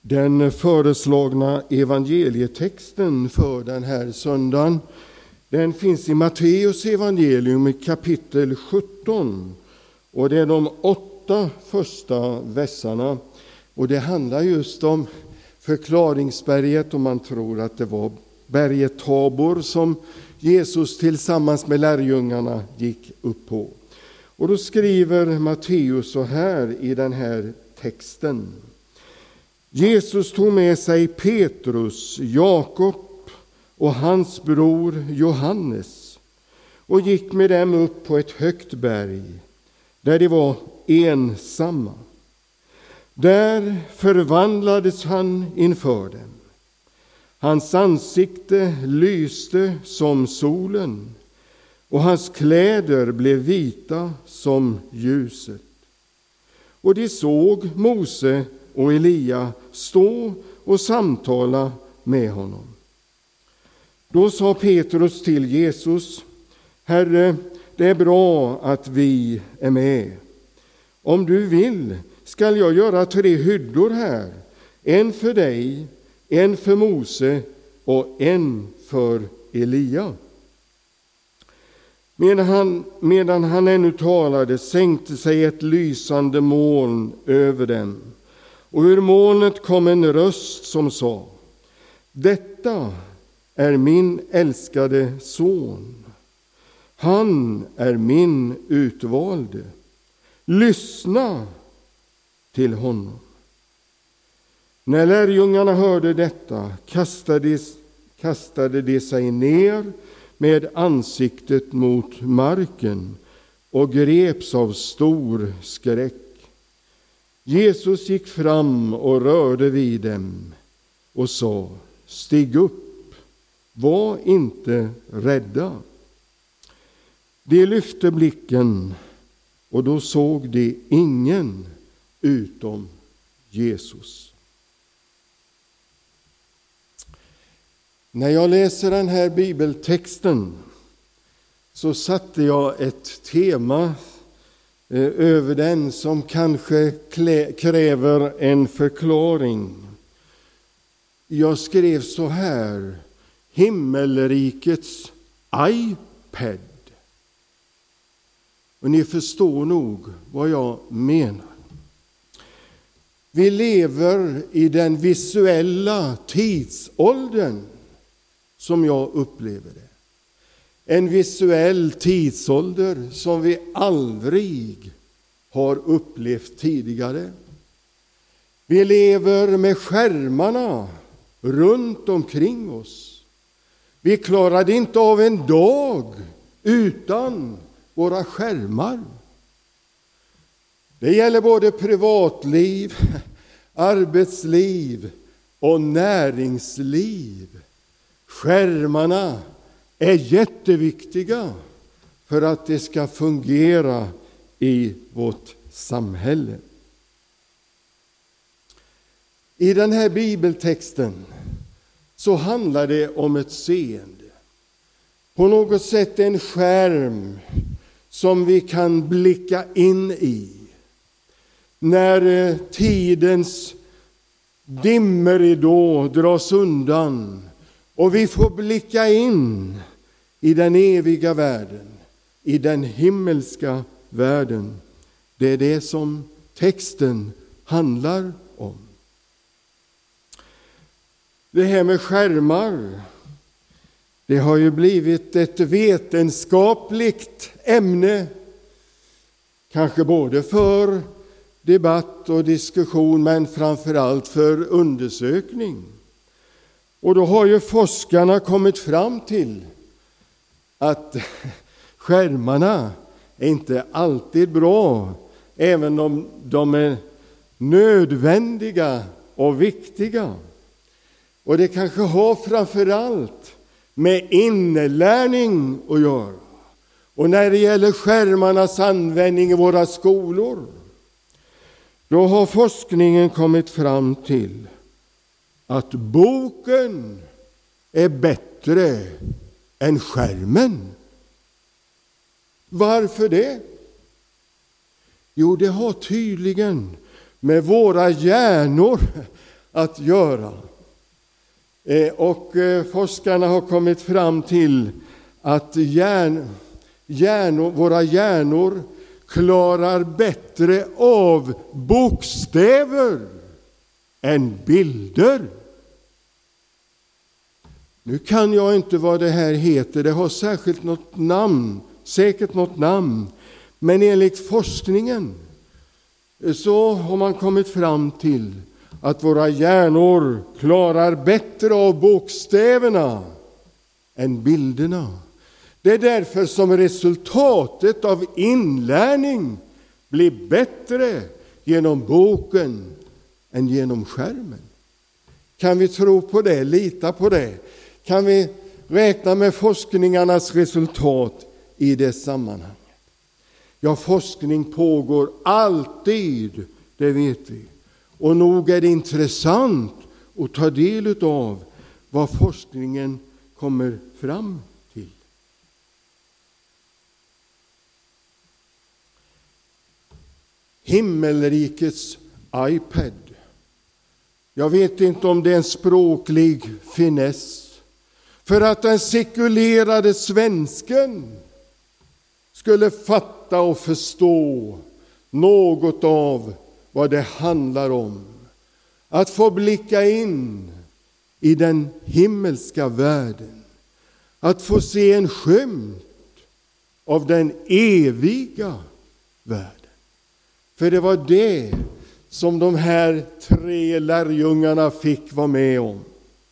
Den föreslagna evangelietexten för den här söndagen, den finns i Matteus evangelium i kapitel 17. Och det är de 8 första verserna. Och det handlar just om förklaringsberget, och man tror att det var berget Tabor som Jesus tillsammans med lärjungarna gick upp på. Och då skriver Matteus så här i den här texten. Jesus tog med sig Petrus, Jakob och hans bror Johannes och gick med dem upp på ett högt berg där de var ensamma. Där förvandlades han inför dem. Hans ansikte lyste som solen och hans kläder blev vita som ljuset. Och de såg Mose och Elia stå och samtala med honom. Då sa Petrus till Jesus: Herre, det är bra att vi är med. Om du vill skall jag göra 3 hyddor här, en för dig, en för Mose och en för Elia. Medan han ännu talade sänkte sig ett lysande moln över dem. Och ur molnet kom en röst som sa: Detta är min älskade son. Han är min utvalde. Lyssna till honom. När lärjungarna hörde detta kastade de sig ner med ansiktet mot marken och greps av stor skräck. Jesus gick fram och rörde vid dem och sa: Stig upp, var inte rädda. De lyfte blicken och då såg de ingen utom Jesus. När jag läser den här bibeltexten så satte jag ett tema över den som kanske kräver en förklaring. Jag skrev så här: himmelrikets iPad. Och ni förstår nog vad jag menar. Vi lever i den visuella tidsåldern, som jag upplever det. En visuell tidsålder som vi aldrig har upplevt tidigare. Vi lever med skärmarna runt omkring oss. Vi klarade inte av en dag utan våra skärmar. Det gäller både privatliv, arbetsliv och näringsliv. Skärmarna är jätteviktiga för att det ska fungera i vårt samhälle. I den här bibeltexten så handlar det om ett seende. På något sätt en skärm som vi kan blicka in i. När tidens dimmeridå dras undan och vi får blicka in i den eviga världen, i den himmelska världen. Det är det som texten handlar om. Det här med skärmar, det har ju blivit ett vetenskapligt ämne, kanske både för debatt och diskussion, men framförallt för undersökning. Och då har ju forskarna kommit fram till att skärmarna är inte alltid bra, även om de är nödvändiga och viktiga. Och det kanske har framförallt med inlärning att göra. Och när det gäller skärmarnas användning i våra skolor, då har forskningen kommit fram till att boken är bättre än skärmen. Varför det? Jo, det har tydligen med våra hjärnor att göra. Och forskarna har kommit fram till att våra hjärnor klarar bättre av bokstäver än bilder. Nu kan jag inte vad det här heter, det har säkert något namn. Men enligt forskningen så har man kommit fram till att våra hjärnor klarar bättre av bokstäverna än bilderna. Det är därför som resultatet av inlärning blir bättre genom boken än genom skärmen. Kan vi tro på det, lita på det? Kan vi räkna med forskningarnas resultat i det sammanhanget? Ja, forskning pågår alltid, det vet vi. Och nog är det intressant att ta del av vad forskningen kommer fram till. Himmelrikets iPad. Jag vet inte om det är en språklig finess. För att den sekulerade svensken skulle fatta och förstå något av vad det handlar om. Att få blicka in i den himmelska världen. Att få se en skymt av den eviga världen. För det var det som de här 3 lärjungarna fick vara med om.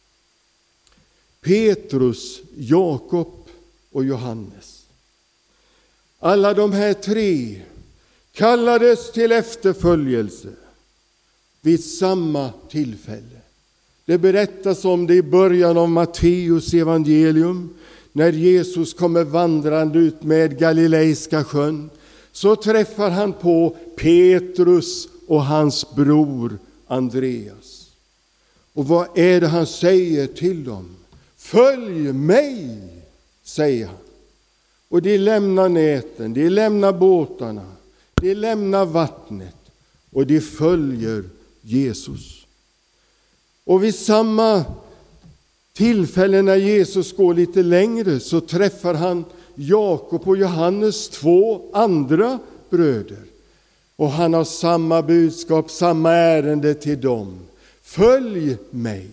Petrus, Jakob och Johannes. Alla de här 3 kallades till efterföljelse vid samma tillfälle. Det berättas om det i början av Matteus evangelium. När Jesus kommer vandrande ut med Galileiska sjön, så träffar han på Petrus och hans bror Andreas. Och vad är det han säger till dem? Följ mig, säger han. Och de lämnar näten, de lämnar båtarna, de lämnar vattnet och de följer Jesus. Och vid samma tillfälle när Jesus går lite längre så träffar han Jakob och Johannes, 2 andra bröder. Och han har samma budskap, samma ärende till dem. Följ mig.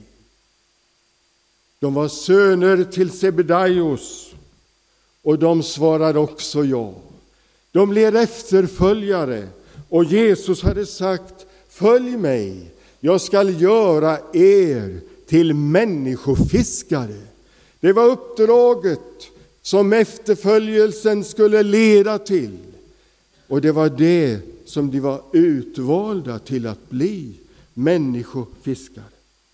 De var söner till Sebedaios och de svarade också ja. De blev efterföljare och Jesus hade sagt: följ mig, jag ska göra er till människofiskare. Det var uppdraget som efterföljelsen skulle leda till. Och det var det som de var utvalda till att bli, människofiskare.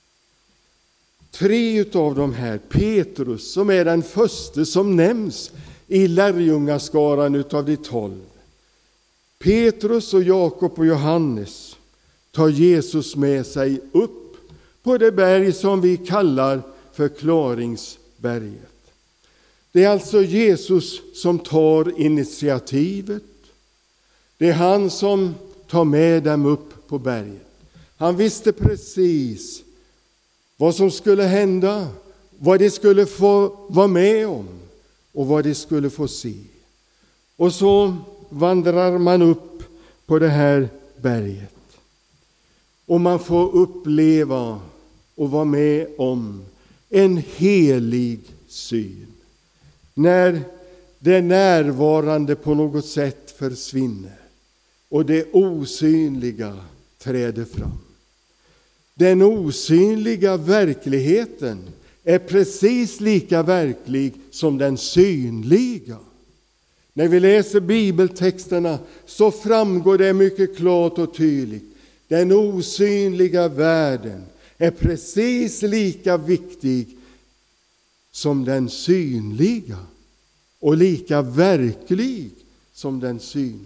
3 av de här, Petrus som är den första som nämns i lärjungaskaran utav de 12. Petrus och Jakob och Johannes tar Jesus med sig upp på det berg som vi kallar förklaringsberget. Det är alltså Jesus som tar initiativet. Det är han som tar med dem upp på berget. Han visste precis vad som skulle hända, vad de skulle få vara med om och vad de skulle få se. Och så vandrar man upp på det här berget. Och man får uppleva och vara med om en helig syn. När det närvarande på något sätt försvinner och det osynliga träder fram. Den osynliga verkligheten är precis lika verklig som den synliga. När vi läser bibeltexterna så framgår det mycket klart och tydligt. Den osynliga världen är precis lika viktig som den synliga och lika verklig som den synliga.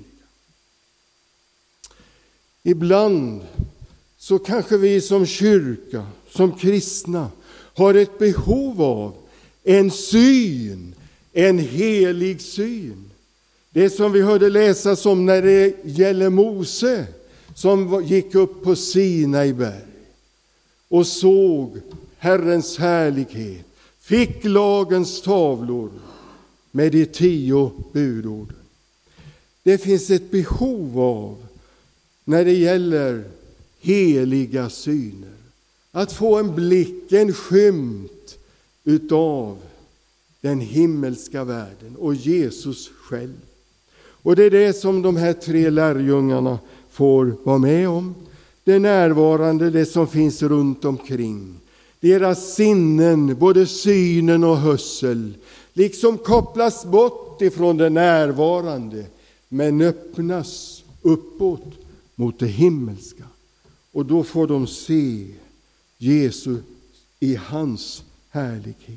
Ibland så kanske vi som kyrka, som kristna, har ett behov av en syn, en helig syn. Det som vi hörde läsas om när det gäller Mose som gick upp på Sinai berg. och såg Herrens härlighet, fick lagens tavlor med de 10 budorden. Det finns ett behov av, när det gäller heliga syner, att få en blick, en skymt utav den himmelska världen och Jesus själv. Och det är det som de här 3 lärjungarna får vara med om. Det närvarande, det som finns runt omkring. Deras sinnen, både synen och hörsel, liksom kopplas bort ifrån det närvarande, men öppnas uppåt mot det himmelska. Och då får de se Jesus i hans härlighet.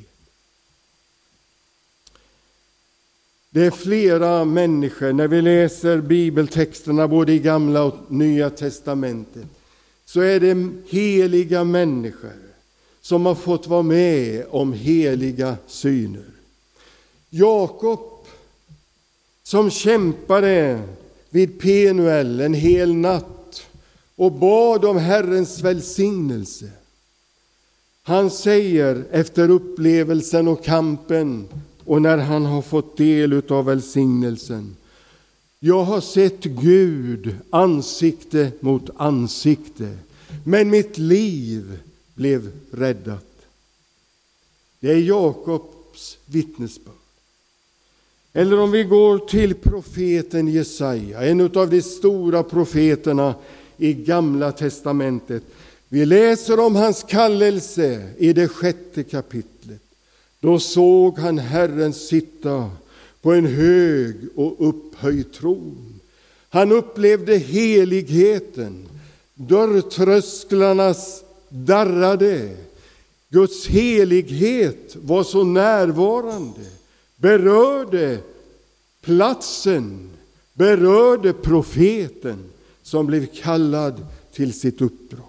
Det är flera människor, när vi läser bibeltexterna både i Gamla och Nya testamentet, så är det heliga människor som har fått vara med om heliga syner. Jakob, som kämpade vid Penuel en hel natt och bad om Herrens välsignelse. Han säger efter upplevelsen och kampen och när han har fått del av välsignelsen: jag har sett Gud ansikte mot ansikte, men mitt liv blev räddat. Det är Jakobs vittnesbörd. Eller om vi går till profeten Jesaja, en av de stora profeterna i Gamla testamentet. Vi läser om hans kallelse i det 6:e kapitlet. Då såg han Herren sitta på en hög och upphöjd tron. Han upplevde heligheten. Dörrtrösklarna darrade. Guds helighet var så närvarande. Berörde platsen. Berörde profeten som blev kallad till sitt uppdrag.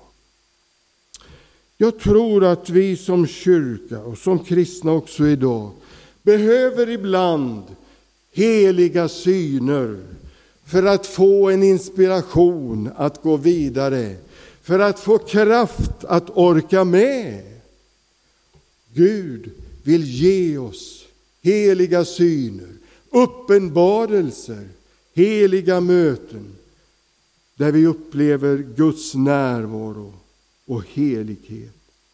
Jag tror att vi som kyrka och som kristna också idag behöver ibland heliga syner för att få en inspiration att gå vidare, för att få kraft att orka med. Gud vill ge oss heliga syner, uppenbarelser, heliga möten där vi upplever Guds närvaro och helighet.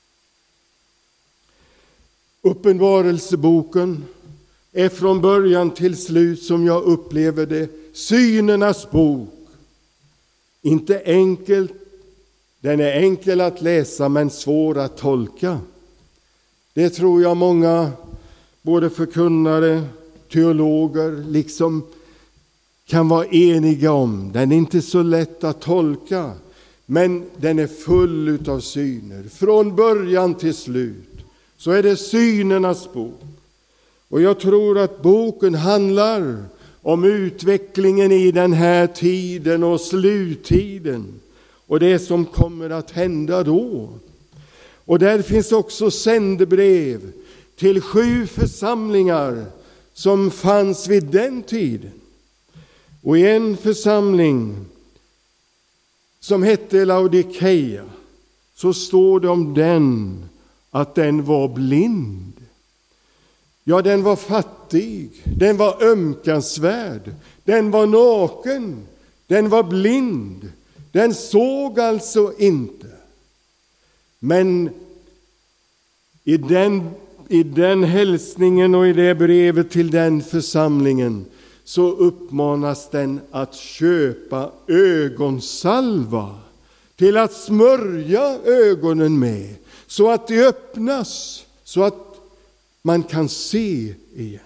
Uppenbarelseboken är från början till slut, som jag upplever det, synernas bok. Inte enkelt, den är enkel att läsa men svår att tolka. Det tror jag många, både förkunnare, teologer, liksom kan vara eniga om. Den är inte så lätt att tolka, men den är full av syner. Från början till slut så är det synernas bok. Och jag tror att boken handlar om utvecklingen i den här tiden och sluttiden och det som kommer att hända då. Och där finns också sändebrev till 7 församlingar som fanns vid den tiden. Och i en församling som hette Laodikeia så står det om den att den var blind. Ja, den var fattig, den var ömkansvärd, den var naken, den var blind. Den såg alltså inte. Men i den hälsningen och i det brevet till den församlingen så uppmanas den att köpa ögonsalva till att smörja ögonen med, så att det öppnas, så att man kan se igen.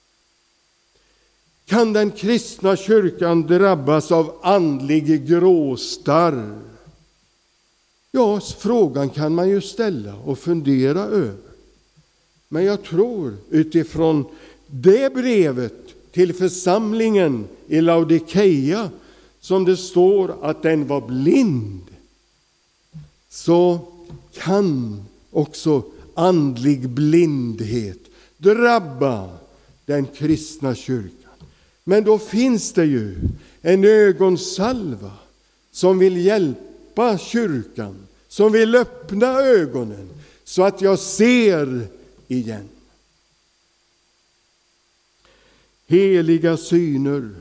Kan den kristna kyrkan drabbas av andlig gråstarr? Ja, frågan kan man ju ställa och fundera över. Men jag tror utifrån det brevet till församlingen i Laodikeia, som det står att den var blind, så kan också andlig blindhet drabba den kristna kyrkan. Men då finns det ju en ögonsalva som vill hjälpa kyrkan, som vill öppna ögonen så att jag ser igen. Heliga syner.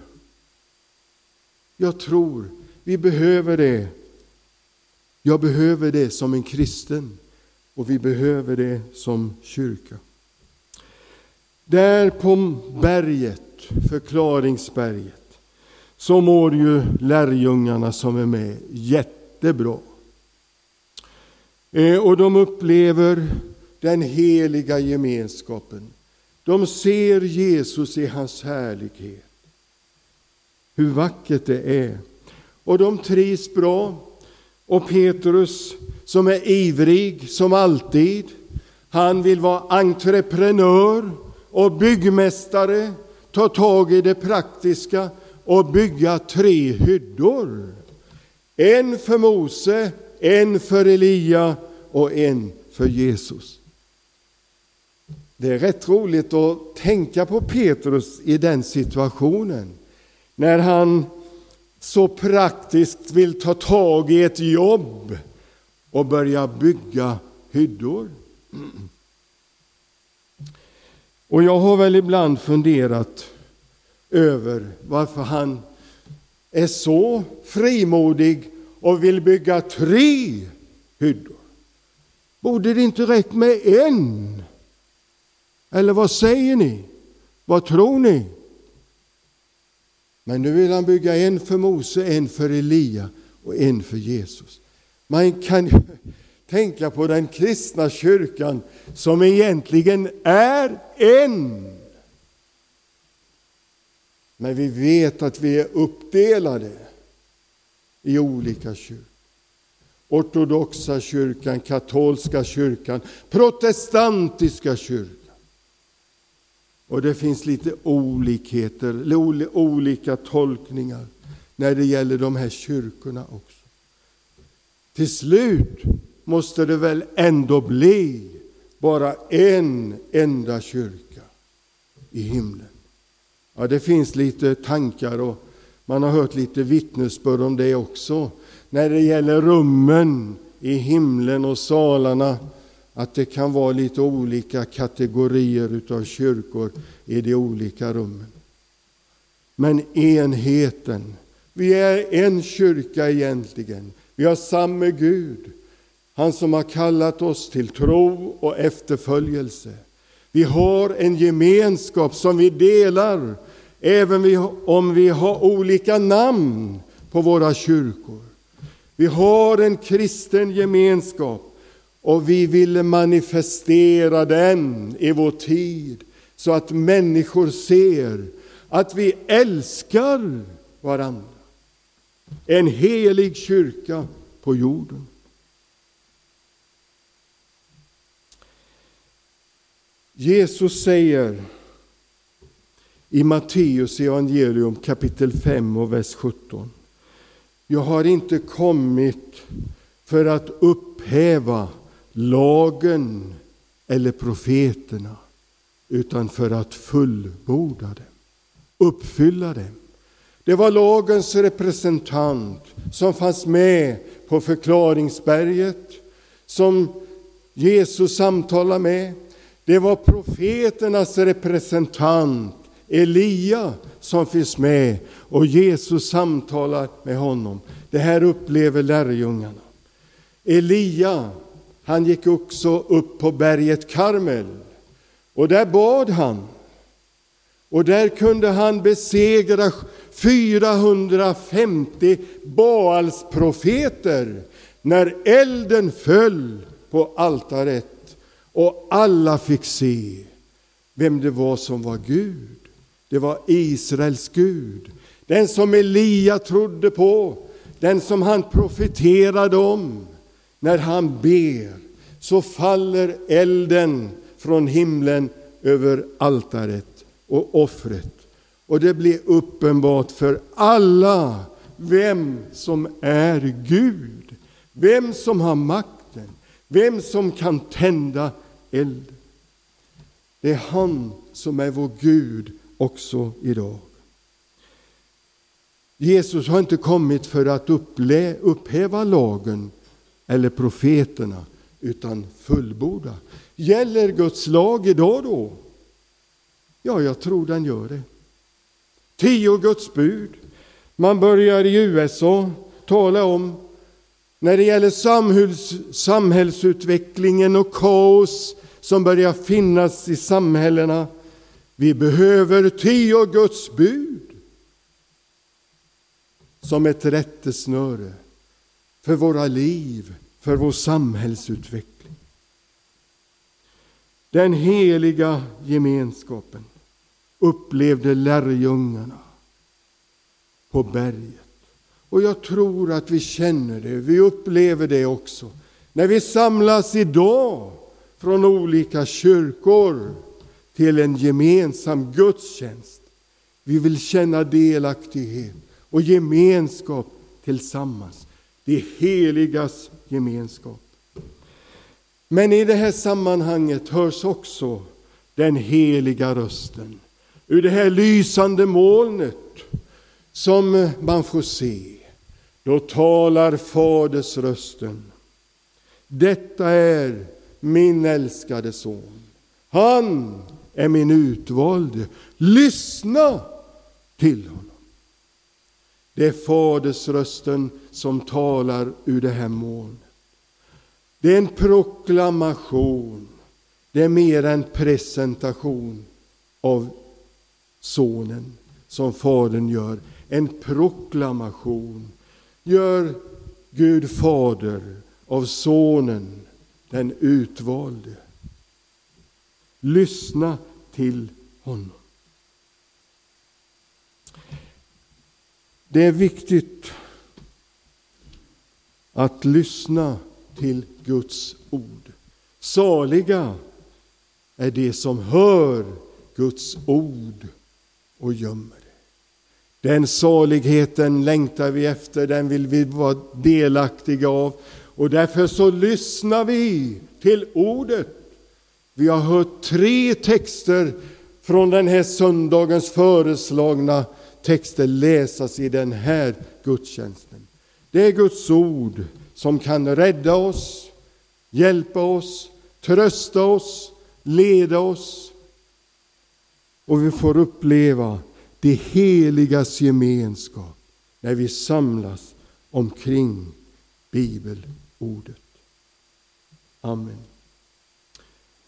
Jag tror vi behöver det. Jag behöver det som en kristen och vi behöver det som kyrka. Där på berget, förklaringsberget, så mår ju lärjungarna som är med jättebra. Och de upplever den heliga gemenskapen. De ser Jesus i hans härlighet. Hur vackert det är. Och de trivs bra. Och Petrus, som är ivrig som alltid, han vill vara entreprenör och byggmästare, ta tag i det praktiska och bygga 3 hyddor. En för Mose, en för Elia och en för Jesus. Det är rätt roligt att tänka på Petrus i den situationen. När han så praktiskt vill ta tag i ett jobb och börja bygga hyddor. Och jag har väl ibland funderat över varför han är så frimodig och vill bygga 3 hyddor. Borde det inte räcka med en? Eller vad säger ni? Vad tror ni? Men nu vill han bygga en för Mose, en för Elia och en för Jesus. Man kan tänka på den kristna kyrkan som egentligen är en. Men vi vet att vi är uppdelade i olika kyrkor. Ortodoxa kyrkan, katolska kyrkan, protestantiska kyrkan. Och det finns lite olikheter, olika tolkningar när det gäller de här kyrkorna också. Till slut måste det väl ändå bli bara en enda kyrka i himlen. Ja, det finns lite tankar och man har hört lite vittnesbörd om det också. När det gäller rummen i himlen och salarna, att det kan vara lite olika kategorier utav kyrkor i de olika rummen. Men enheten, vi är en kyrka egentligen. Vi har samma Gud, han som har kallat oss till tro och efterföljelse. Vi har en gemenskap som vi delar, även om vi har olika namn på våra kyrkor. Vi har en kristen gemenskap och vi vill manifestera den i vår tid så att människor ser att vi älskar varandra. En helig kyrka på jorden. Jesus säger i Matteus evangelium kapitel 5 och vers 17: jag har inte kommit för att upphäva lagen eller profeterna, utan för att fullborda dem, uppfylla dem. Det var lagens representant som fanns med på förklaringsberget, som Jesus samtalade med. Det var profeternas representant Elia som finns med och Jesus samtalar med honom. Det här upplever lärjungarna. Elia, han gick också upp på berget Karmel och där bad han. Och där kunde han besegra 450 Baalsprofeter när elden föll på altaret och alla fick se vem det var som var Gud. Det var Israels Gud. Den som Elia trodde på. Den som han profeterade om. När han ber så faller elden från himlen över altaret och offret. Och det blir uppenbart för alla vem som är Gud. Vem som har makten. Vem som kan tända elden. Det är han som är vår Gud också idag. Jesus har inte kommit för att upphäva lagen eller profeterna, utan fullborda. Gäller Guds lag idag då? Ja, jag tror den gör det. 10 Guds bud. Man börjar i USA tala om, när det gäller samhällsutvecklingen och kaos som börjar finnas i samhällena. Vi behöver 10 Guds bud som ett rättesnöre för våra liv, för vår samhällsutveckling. Den heliga gemenskapen upplevde lärjungarna på berget. Och jag tror att vi känner det, vi upplever det också. När vi samlas idag från olika kyrkor till en gemensam gudstjänst. Vi vill känna delaktighet och gemenskap tillsammans. Det heligas gemenskap. Men i det här sammanhanget hörs också den heliga rösten. Ur det här lysande molnet som man får se. Då talar Faders rösten. Detta är min älskade son. Han är min utvalde. Lyssna till honom. Det är Faders rösten som talar ur det här molnet. Det är en proklamation. Det är mer en presentation av sonen som Fadern gör. En proklamation gör Gud Fader av sonen, den utvalde. Lyssna till honom. Det är viktigt att lyssna till Guds ord. Saliga är det som hör Guds ord och gömmer det. Den saligheten längtar vi efter, den vill vi vara delaktiga av. Och därför så lyssnar vi till ordet. Vi har hört 3 texter från den här söndagens föreslagna texter läsas i den här gudstjänsten. Det är Guds ord som kan rädda oss, hjälpa oss, trösta oss, leda oss. Och vi får uppleva det heligas gemenskap när vi samlas omkring bibelordet. Amen.